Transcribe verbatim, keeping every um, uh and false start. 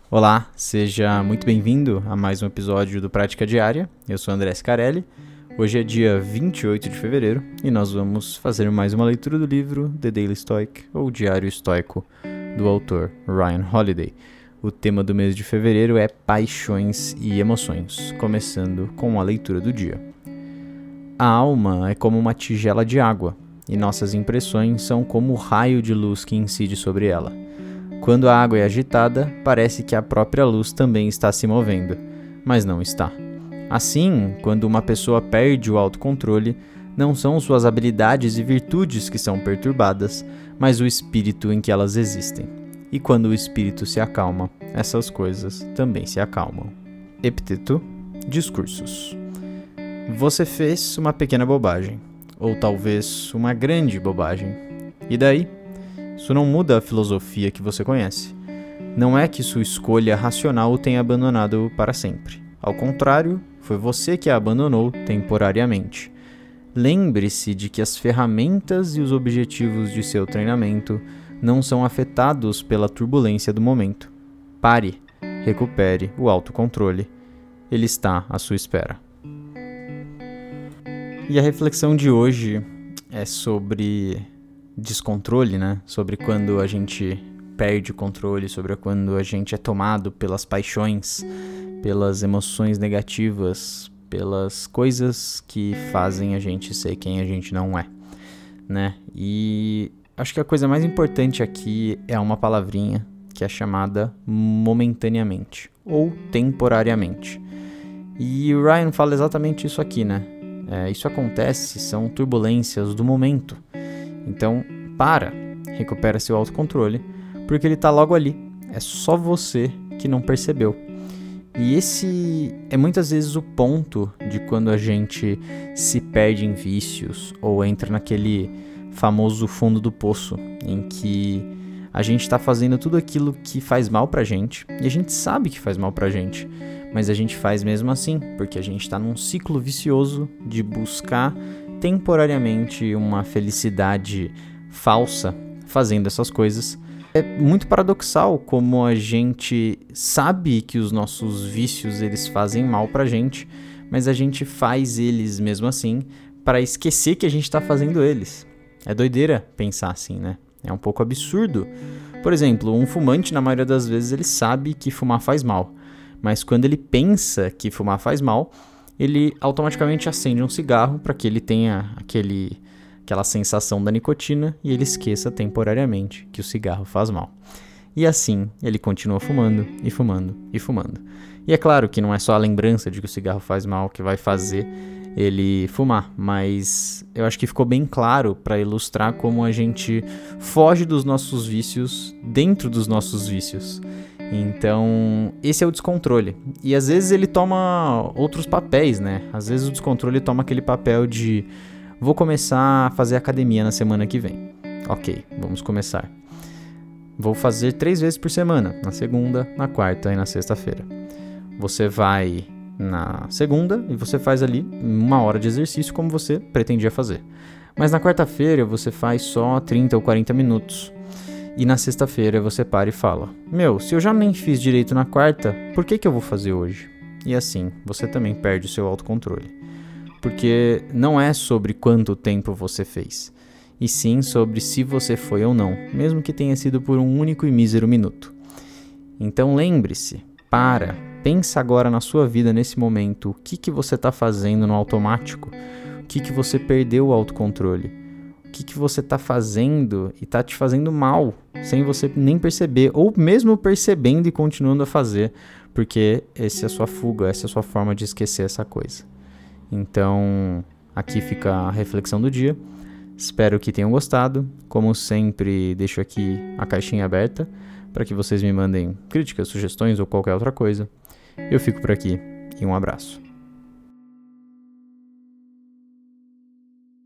Olá, seja muito bem-vindo a mais um episódio do Prática Diária. Eu sou André Scarelli. Hoje é dia vinte e oito de fevereiro e nós vamos fazer mais uma leitura do livro The Daily Stoic, ou Diário Estoico, do autor Ryan Holiday. O tema do mês de fevereiro é paixões e emoções, começando com a leitura do dia. A alma é como uma tigela de água, e nossas impressões são como o raio de luz que incide sobre ela. Quando a água é agitada, parece que a própria luz também está se movendo, mas não está. Assim, quando uma pessoa perde o autocontrole, não são suas habilidades e virtudes que são perturbadas, mas o espírito em que elas existem. E quando o espírito se acalma, essas coisas também se acalmam. Epíteto, discursos. Você fez uma pequena bobagem, ou talvez uma grande bobagem. E daí? Isso não muda a filosofia que você conhece. Não é que sua escolha racional o tenha abandonado para sempre. Ao contrário, foi você que a abandonou temporariamente. Lembre-se de que as ferramentas e os objetivos de seu treinamento não são afetados pela turbulência do momento. Pare, recupere o autocontrole. Ele está à sua espera. E a reflexão de hoje é sobre descontrole, né? Sobre quando a gente perde o controle, sobre quando a gente é tomado pelas paixões, pelas emoções negativas, pelas coisas que fazem a gente ser quem a gente não é, né? E acho que a coisa mais importante aqui é uma palavrinha que é chamada momentaneamente ou temporariamente. E o Ryan fala exatamente isso aqui, né? É, isso acontece, são turbulências do momento. Então, para, recupera seu autocontrole, porque ele está logo ali. É só você que não percebeu. E esse é muitas vezes o ponto de quando a gente se perde em vícios ou entra naquele famoso fundo do poço, em que a gente está fazendo tudo aquilo que faz mal pra gente, e a gente sabe que faz mal pra gente, mas a gente faz mesmo assim, porque a gente está num ciclo vicioso de buscar temporariamente uma felicidade falsa fazendo essas coisas. É muito paradoxal como a gente sabe que os nossos vícios eles fazem mal pra gente, mas a gente faz eles mesmo assim para esquecer que a gente está fazendo eles. É doideira pensar assim, né? É um pouco absurdo. Por exemplo, um fumante na maioria das vezes ele sabe que fumar faz mal, mas quando ele pensa que fumar faz mal, ele automaticamente acende um cigarro para que ele tenha aquele, aquela sensação da nicotina e ele esqueça temporariamente que o cigarro faz mal. E assim, ele continua fumando e fumando e fumando. E é claro que não é só a lembrança de que o cigarro faz mal que vai fazer ele fumar, mas eu acho que ficou bem claro para ilustrar como a gente foge dos nossos vícios dentro dos nossos vícios. Então, esse é o descontrole. E às vezes ele toma outros papéis, né? Às vezes o descontrole toma aquele papel de vou começar a fazer academia na semana que vem. Ok, vamos começar. Vou fazer três vezes por semana, na segunda, na quarta e na sexta-feira. Você vai na segunda e você faz ali uma hora de exercício como você pretendia fazer. Mas na quarta-feira você faz só trinta ou quarenta minutos. E na sexta-feira você para e fala, meu, se eu já nem fiz direito na quarta, por que que eu vou fazer hoje? E assim, você também perde o seu autocontrole. Porque não é sobre quanto tempo você fez, e sim sobre se você foi ou não, mesmo que tenha sido por um único e mísero minuto. Então lembre-se, para, pensa agora na sua vida nesse momento, o que que você está fazendo no automático, o que que você perdeu o autocontrole. O que, que você está fazendo e está te fazendo mal, sem você nem perceber, ou mesmo percebendo e continuando a fazer, porque essa é a sua fuga, essa é a sua forma de esquecer essa coisa. Então, aqui fica a reflexão do dia. Espero que tenham gostado. Como sempre, deixo aqui a caixinha aberta para que vocês me mandem críticas, sugestões ou qualquer outra coisa. Eu fico por aqui e um abraço.